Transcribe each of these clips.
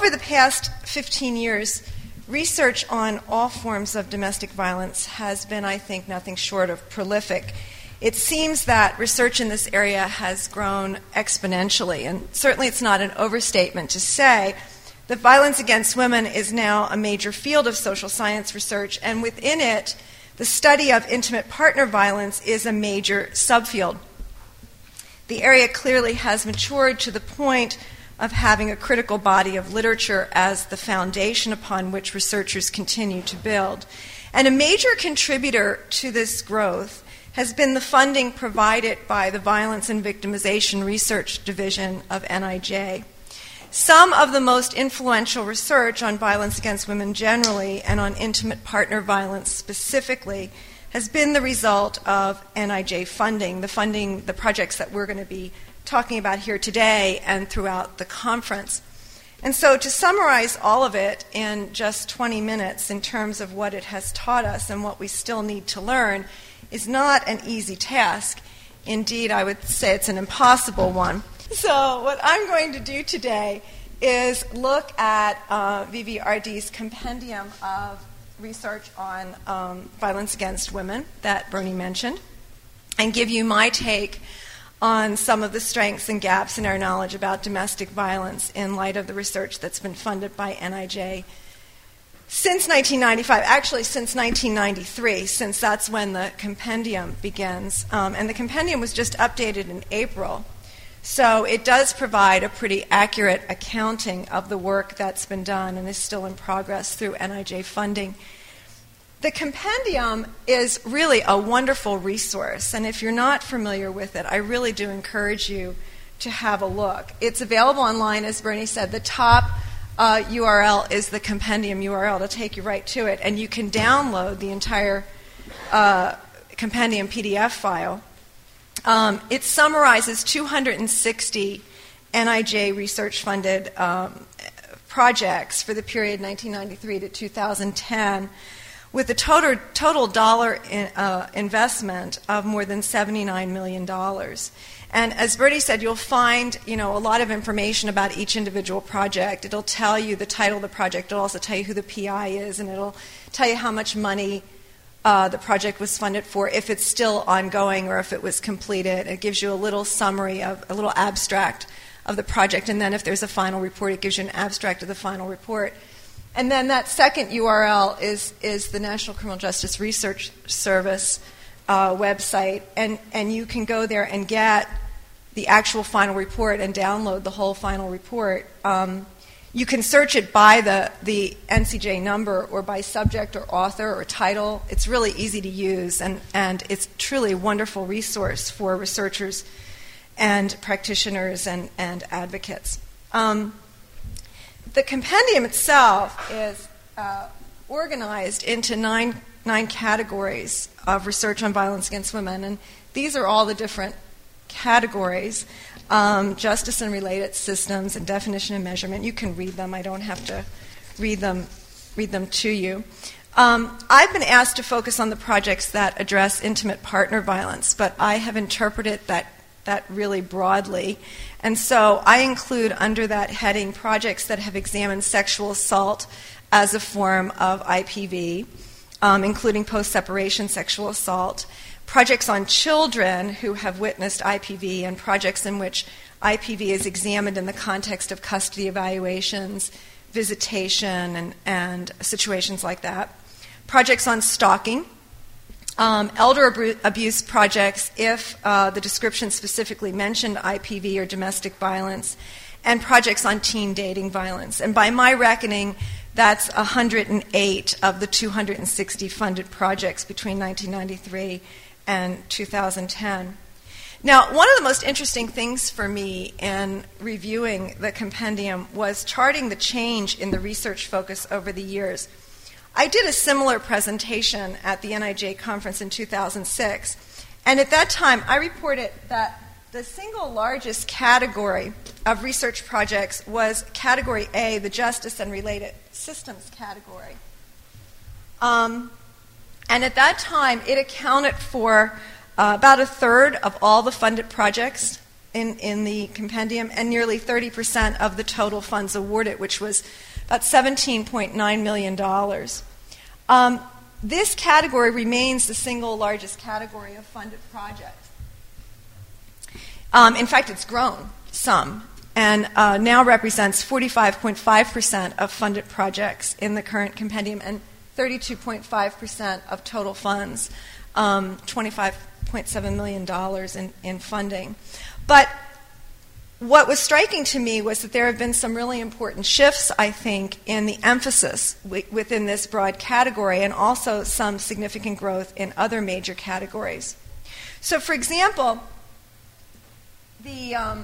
over the past 15 years, research on all forms of domestic violence has been, I think, nothing short of prolific. It seems that research in this area has grown exponentially, and certainly it's not an overstatement to say that violence against women is now a major field of social science research, and within it, the study of intimate partner violence is a major subfield. The area clearly has matured to the point of having a critical body of literature as the foundation upon which researchers continue to build. And a major contributor to this growth has been the funding provided by the Violence and Victimization Research Division of NIJ. Some of the most influential research on violence against women generally and on intimate partner violence specifically has been the result of NIJ funding, the projects that we're going to be talking about here today and throughout the conference. And so to summarize all of it in just 20 minutes in terms of what it has taught us and what we still need to learn is not an easy task. Indeed, I would say it's an impossible one. So what I'm going to do today is look at VVRD's compendium of research on violence against women that Bernie mentioned and give you my take on some of the strengths and gaps in our knowledge about domestic violence in light of the research that's been funded by NIJ since 1995, actually since 1993, since that's when the compendium begins. And the compendium was just updated in April. So it does provide a pretty accurate accounting of the work that's been done and is still in progress through NIJ funding. The compendium is really a wonderful resource, and if you're not familiar with it, I really do encourage you to have a look. It's available online, as Bernie said. The top URL is the compendium URL. It'll take you right to it, and you can download the entire compendium PDF file. It summarizes 260 NIJ research-funded projects for the period 1993 to 2010, with a total dollar investment of more than $79 million. And as Bertie said, you'll find a lot of information about each individual project. It'll tell you the title of the project. It'll also tell you who the PI is, and it'll tell you how much money the project was funded for, if it's still ongoing or if it was completed. It gives you a little summary, a little abstract of the project, and then if there's a final report, it gives you an abstract of the final report. And then that second URL is the National Criminal Justice Research Service website, and you can go there and get the actual final report and download the whole final report. You can search it by the NCJ number or by subject or author or title. It's really easy to use, and it's truly a wonderful resource for researchers and practitioners and advocates. The compendium itself is organized into nine categories of research on violence against women, and these are all the different categories: justice and related systems, and definition and measurement. You can read them. I don't have to read them to you. I've been asked to focus on the projects that address intimate partner violence, but I have interpreted that really broadly. And so I include under that heading projects that have examined sexual assault as a form of IPV, including post-separation sexual assault, projects on children who have witnessed IPV, and projects in which IPV is examined in the context of custody evaluations, visitation, and situations like that. Projects on stalking, elder abuse projects if the description specifically mentioned IPV or domestic violence, and projects on teen dating violence. And by my reckoning, that's 108 of the 260 funded projects between 1993 and 2010. Now, one of the most interesting things for me in reviewing the compendium was charting the change in the research focus over the years. I did a similar presentation at the NIJ conference in 2006, and at that time I reported that the single largest category of research projects was Category A, the Justice and Related Systems category. And at that time, it accounted for about a third of all the funded projects in the compendium, and nearly 30% of the total funds awarded, which was about $17.9 million. This category remains the single largest category of funded projects. In fact, it's grown some, and now represents 45.5% of funded projects in the current compendium and 32.5% of total funds, $25.7 million in funding. But what was striking to me was that there have been some really important shifts, I think, in the emphasis within this broad category, and also some significant growth in other major categories. So, for example, the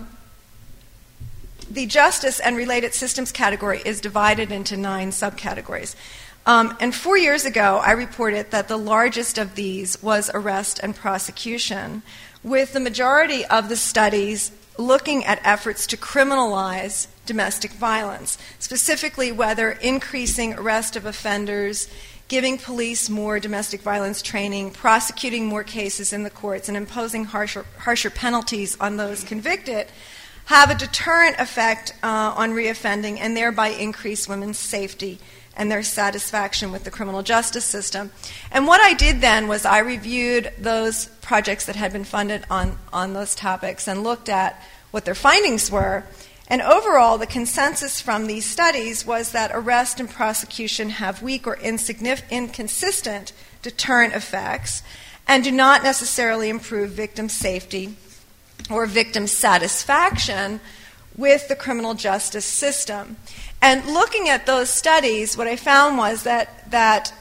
justice and related systems category is divided into 9 subcategories. And 4 years ago, I reported that the largest of these was arrest and prosecution, with the majority of the studies looking at efforts to criminalize domestic violence, specifically whether increasing arrest of offenders, giving police more domestic violence training, prosecuting more cases in the courts, and imposing harsher penalties on those convicted have a deterrent effect on reoffending and thereby increase women's safety and their satisfaction with the criminal justice system. And what I did then was I reviewed those projects that had been funded on those topics and looked at what their findings were. And overall, the consensus from these studies was that arrest and prosecution have weak or inconsistent deterrent effects and do not necessarily improve victim safety or victim satisfaction with the criminal justice system. And looking at those studies, what I found was that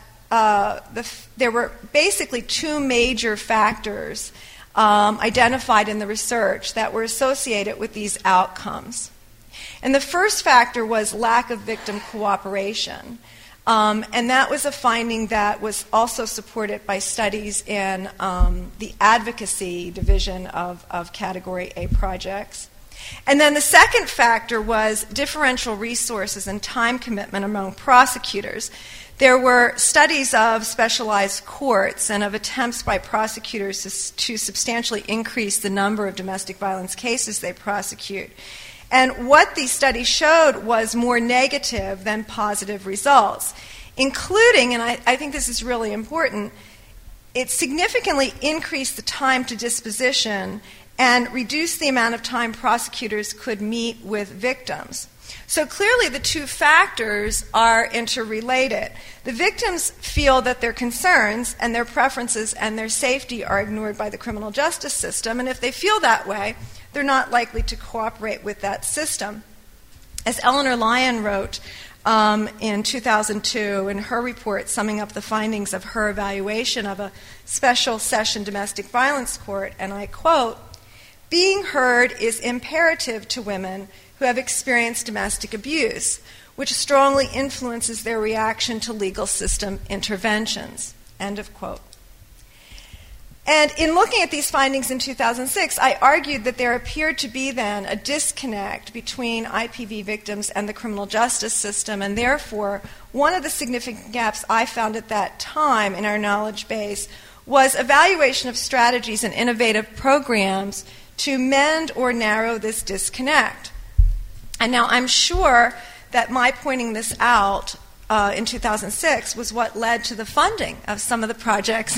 there were basically 2 major factors identified in the research that were associated with these outcomes. And the first factor was lack of victim cooperation. And that was a finding that was also supported by studies in the advocacy division of Category A projects. And then the second factor was differential resources and time commitment among prosecutors. There were studies of specialized courts and of attempts by prosecutors to substantially increase the number of domestic violence cases they prosecute. And what these studies showed was more negative than positive results, including, and I think this is really important, it significantly increased the time to disposition and reduced the amount of time prosecutors could meet with victims. So clearly the 2 factors are interrelated. The victims feel that their concerns and their preferences and their safety are ignored by the criminal justice system, and if they feel that way, they're not likely to cooperate with that system. As Eleanor Lyon wrote in 2002 in her report summing up the findings of her evaluation of a special session domestic violence court, and I quote, "Being heard is imperative to women who have experienced domestic abuse, which strongly influences their reaction to legal system interventions." End of quote. And in looking at these findings in 2006, I argued that there appeared to be then a disconnect between IPV victims and the criminal justice system, and therefore one of the significant gaps I found at that time in our knowledge base was evaluation of strategies and innovative programs to mend or narrow this disconnect. And now I'm sure that my pointing this out in 2006 was what led to the funding of some of the projects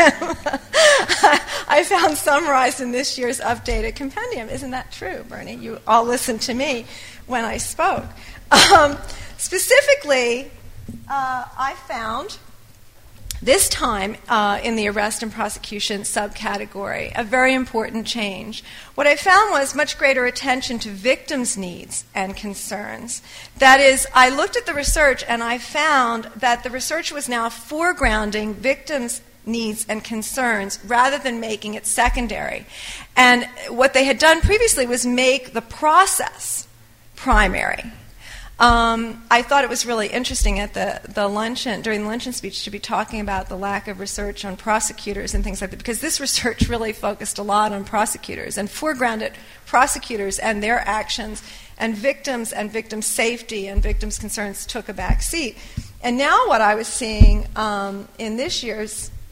I found summarized in this year's updated compendium. Isn't that true, Bernie? You all listened to me when I spoke. Specifically, I found this time in the arrest and prosecution subcategory a very important change. What I found was much greater attention to victims' needs and concerns. That is, I looked at the research and I found that the research was now foregrounding victims' needs and concerns rather than making it secondary. And what they had done previously was make the process primary. I thought it was really interesting at the luncheon, during the luncheon speech, to be talking about the lack of research on prosecutors and things like that, because this research really focused a lot on prosecutors and foregrounded prosecutors and their actions, and victim safety and victims' concerns took a back seat. And now what I was seeing in this year's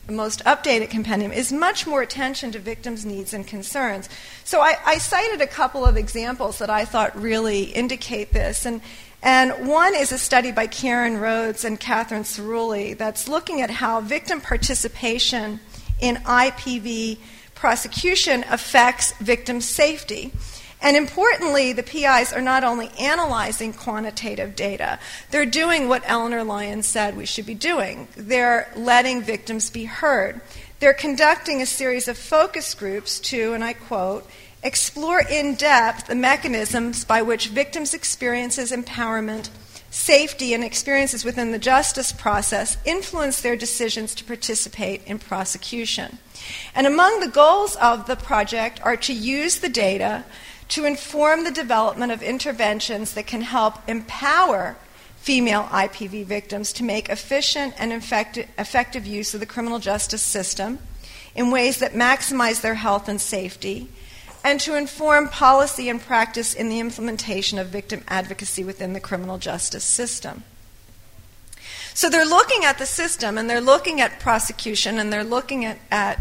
most updated compendium, is much more attention to victims' needs and concerns. So I cited a couple of examples that I thought really indicate this. And one is a study by Karen Rhodes and Catherine Cerulli that's looking at how victim participation in IPV prosecution affects victim safety. And importantly, the PIs are not only analyzing quantitative data, they're doing what Eleanor Lyons said we should be doing. They're letting victims be heard. They're conducting a series of focus groups to, and I quote, explore in depth the mechanisms by which victims' experiences, empowerment, safety, and experiences within the justice process influence their decisions to participate in prosecution. And among the goals of the project are to use the data to inform the development of interventions that can help empower female IPV victims to make efficient and effective use of the criminal justice system in ways that maximize their health and safety, and to inform policy and practice in the implementation of victim advocacy within the criminal justice system. So they're looking at the system, and they're looking at prosecution, and they're looking at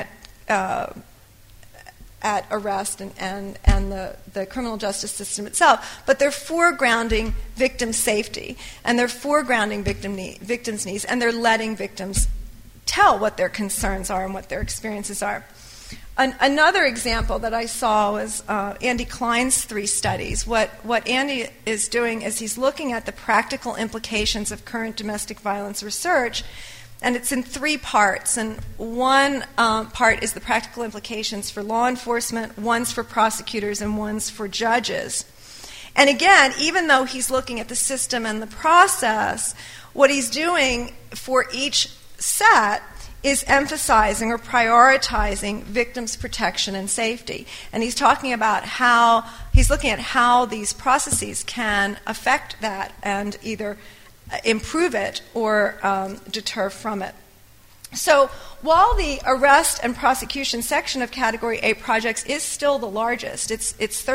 arrest and the criminal justice system itself, but they're foregrounding victim safety, and they're foregrounding victims' needs, and they're letting victims tell what their concerns are and what their experiences are. Another example that I saw was Andy Klein's 3 studies. What Andy is doing is he's looking at the practical implications of current domestic violence research, and it's in 3 parts. And one part is the practical implications for law enforcement, one's for prosecutors, and one's for judges. And again, even though he's looking at the system and the process, what he's doing for each set is emphasizing or prioritizing victims' protection and safety. And he's talking about he's looking at how these processes can affect that and either improve it or deter from it. So while the arrest and prosecution section of Category A projects is still the largest, it's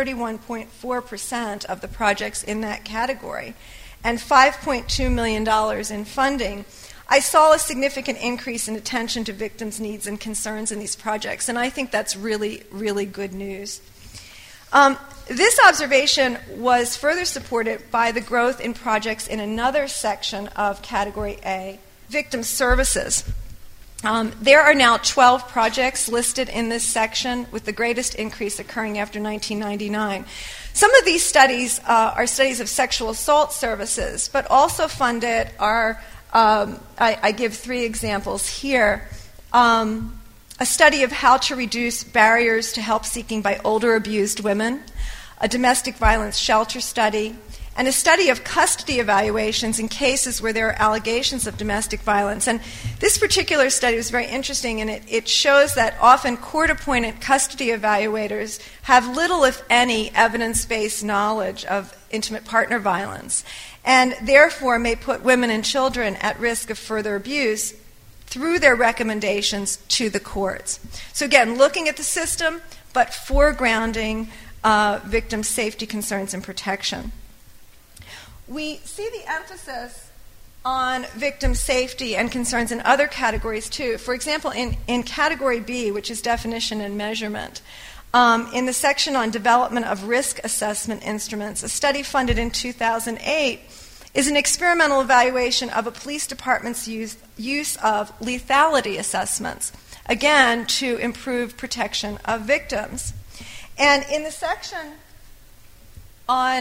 31.4% of the projects in that category, and $5.2 million in funding, I saw a significant increase in attention to victims' needs and concerns in these projects, and I think that's really, really good news. This observation was further supported by the growth in projects in another section of Category A, victim services. There are now 12 projects listed in this section, with the greatest increase occurring after 1999. Some of these studies are studies of sexual assault services, but also funded are I give 3 examples here. A study of how to reduce barriers to help seeking by older abused women, a domestic violence shelter study, and a study of custody evaluations in cases where there are allegations of domestic violence. And this particular study was very interesting, and it shows that often court-appointed custody evaluators have little, if any, evidence-based knowledge of intimate partner violence, and therefore may put women and children at risk of further abuse through their recommendations to the courts. So again, looking at the system, but foregrounding victim safety concerns and protection. We see the emphasis on victim safety and concerns in other categories too. For example, in Category B, which is definition and measurement, in the section on development of risk assessment instruments, a study funded in 2008 is an experimental evaluation of a police department's use of lethality assessments, again, to improve protection of victims. And in the section on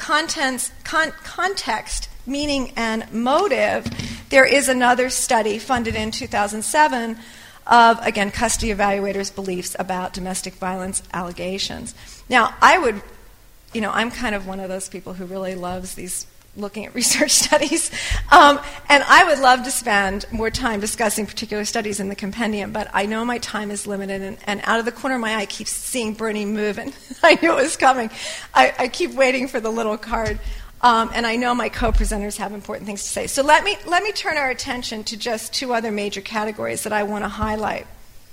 context, meaning, and motive, there is another study funded in 2007 of, again, custody evaluators' beliefs about domestic violence allegations. Now, I'm kind of one of those people who really loves these looking at research studies, and I would love to spend more time discussing particular studies in the compendium, but I know my time is limited, and out of the corner of my eye I keep seeing Bernie move, and I knew it was coming. I keep waiting for the little card, and I know my co-presenters have important things to say. So let me turn our attention to just 2 other major categories that I want to highlight.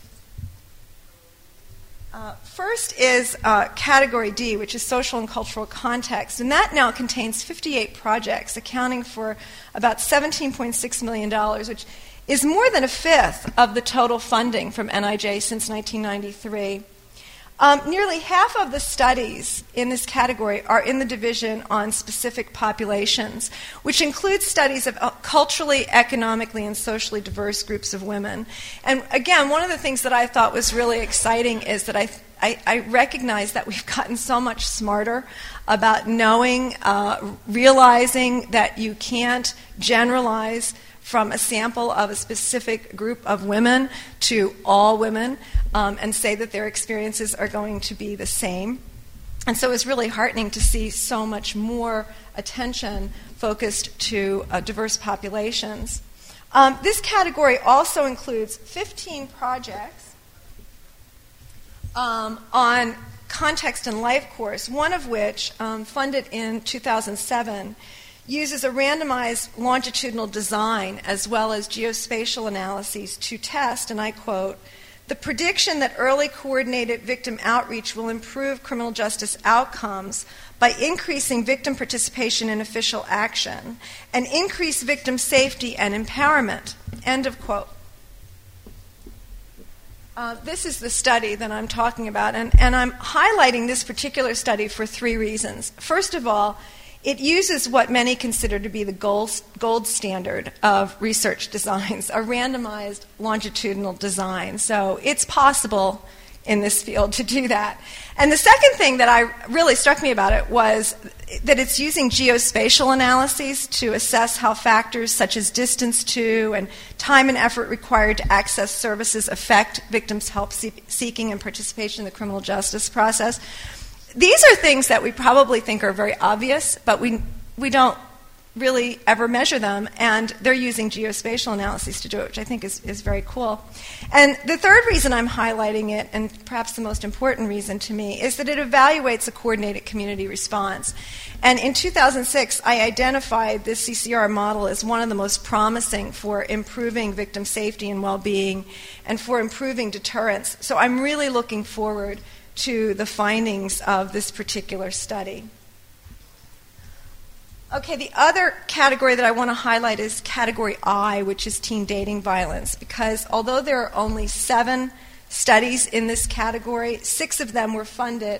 First is Category D, which is social and cultural context, and that now contains 58 projects accounting for about $17.6 million, which is more than a fifth of the total funding from NIJ since 1993. Nearly half of the studies in this category are in the division on specific populations, which includes studies of culturally, economically, and socially diverse groups of women. And again, one of the things that I thought was really exciting is that I recognize that we've gotten so much smarter about knowing, realizing that you can't generalize from a sample of a specific group of women to all women and say that their experiences are going to be the same. And so it's really heartening to see so much more attention focused to diverse populations. This category also includes 15 projects on context and life course, one of which, funded in 2007, uses a randomized longitudinal design as well as geospatial analyses to test, and I quote, the prediction that early coordinated victim outreach will improve criminal justice outcomes by increasing victim participation in official action and increase victim safety and empowerment, end of quote. This is the study that I'm talking about, and I'm highlighting this particular study for three reasons. First of all, it uses what many consider to be the gold standard of research designs, a randomized longitudinal design. So it's possible in this field to do that. And the second thing that really struck me about it was that it's using geospatial analyses to assess how factors such as distance to and time and effort required to access services affect victims' help seeking and participation in the criminal justice process. These are things that we probably think are very obvious, but we don't really ever measure them, and they're using geospatial analyses to do it, which I think is very cool. And the third reason I'm highlighting it, and perhaps the most important reason to me, is that it evaluates a coordinated community response. And in 2006, I identified this CCR model as one of the most promising for improving victim safety and well-being and for improving deterrence. So I'm really looking forward to the findings of this particular study. Okay, the other category that I want to highlight is category I, which is teen dating violence, because although there are only 7 studies in this category, 6 of them were funded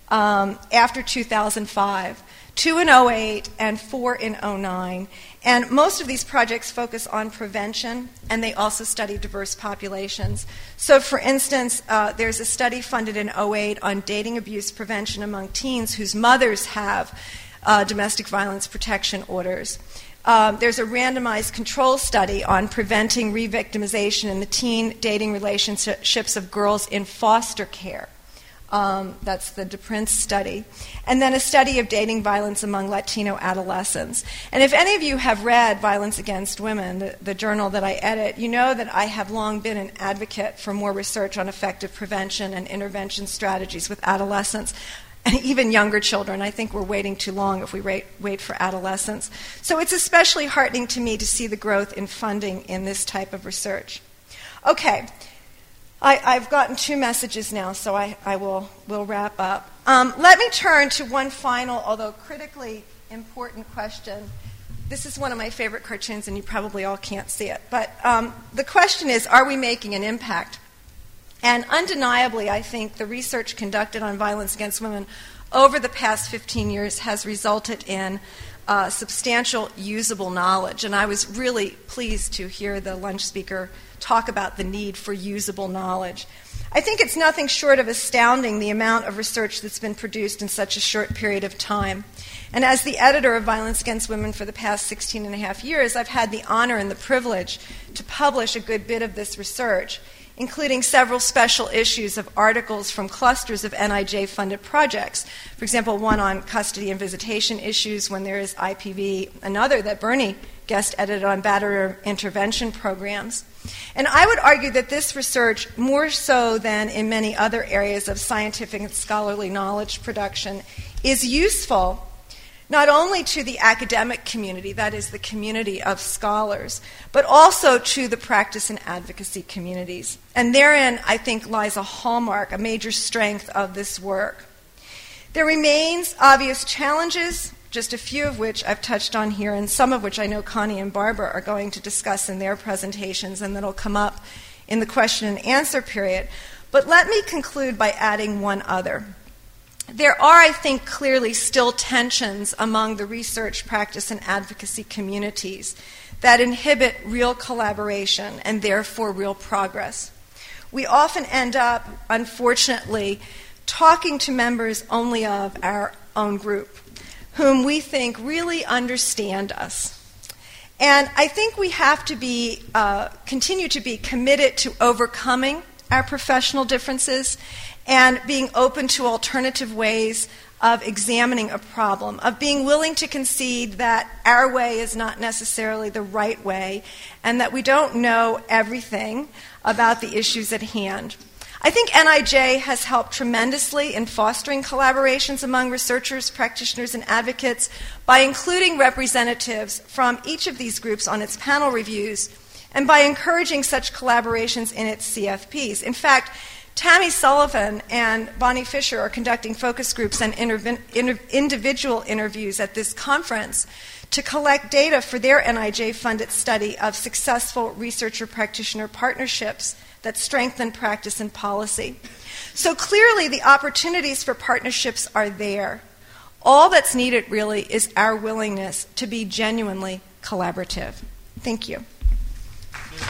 after 2005, 2 in 2008 and 4 in 2009. And most of these projects focus on prevention, and they also study diverse populations. So, for instance, there's a study funded in 2008 on dating abuse prevention among teens whose mothers have domestic violence protection orders. There's a randomized control study on preventing re-victimization in the teen dating relationships of girls in foster care. That's the DePrince study. And then a study of dating violence among Latino adolescents. And if any of you have read Violence Against Women, the journal that I edit, you know that I have long been an advocate for more research on effective prevention and intervention strategies with adolescents and even younger children. I think we're waiting too long if we wait for adolescents. So it's especially heartening to me to see the growth in funding in this type of research. Okay. I've gotten 2 messages now, so I will wrap up. Let me turn to one final, although critically important question. This is one of my favorite cartoons, and you probably all can't see it. But the question is, are we making an impact? And undeniably, I think the research conducted on violence against women over the past 15 years has resulted in substantial usable knowledge. And I was really pleased to hear the lunch speaker talk about the need for usable knowledge. I think it's nothing short of astounding the amount of research that's been produced in such a short period of time. And as the editor of Violence Against Women for the past 16 and a half years, I've had the honor and the privilege to publish a good bit of this research, including several special issues of articles from clusters of NIJ-funded projects. For example, one on custody and visitation issues when there is IPV, another that Bernie guest edited on batterer intervention programs. And I would argue that this research, more so than in many other areas of scientific and scholarly knowledge production, is useful not only to the academic community, that is the community of scholars, but also to the practice and advocacy communities. And therein, I think, lies a hallmark, a major strength of this work. There remains obvious challenges just a few of which I've touched on here, and some of which I know Connie and Barbara are going to discuss in their presentations, and that'll come up in the question and answer period. But let me conclude by adding one other. There are, I think, clearly still tensions among the research, practice, and advocacy communities that inhibit real collaboration and therefore real progress. We often end up, unfortunately, talking to members only of our own group, whom we think really understand us. And I think we have to continue to be committed to overcoming our professional differences and being open to alternative ways of examining a problem, of being willing to concede that our way is not necessarily the right way and that we don't know everything about the issues at hand. I think NIJ has helped tremendously in fostering collaborations among researchers, practitioners, and advocates by including representatives from each of these groups on its panel reviews and by encouraging such collaborations in its CFPs. In fact, Tammy Sullivan and Bonnie Fisher are conducting focus groups and individual interviews at this conference to collect data for their NIJ-funded study of successful researcher-practitioner partnerships that strengthen practice and policy. So clearly the opportunities for partnerships are there. All that's needed really is our willingness to be genuinely collaborative. Thank you.